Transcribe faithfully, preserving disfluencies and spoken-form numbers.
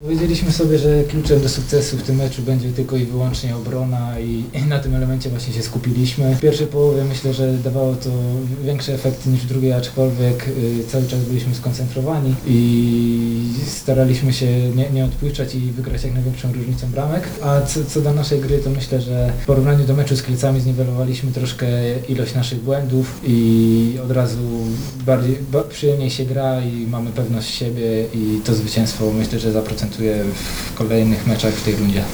Powiedzieliśmy sobie, że kluczem do sukcesu w tym meczu będzie tylko i wyłącznie obrona i, i na tym elemencie właśnie się skupiliśmy. W pierwszej połowie myślę, że dawało to większe efekty niż w drugiej, aczkolwiek y, cały czas byliśmy skoncentrowani i staraliśmy się nie, nie odpuszczać i wygrać jak największą różnicą bramek. A co, co do naszej gry, to myślę, że w porównaniu do meczu z Kielcami zniwelowaliśmy troszkę ilość naszych błędów i od razu bardziej ba, przyjemniej się gra i mamy pewność siebie i to zwycięstwo myślę, że zaprocentuje w kolejnych meczach w tej rundzie.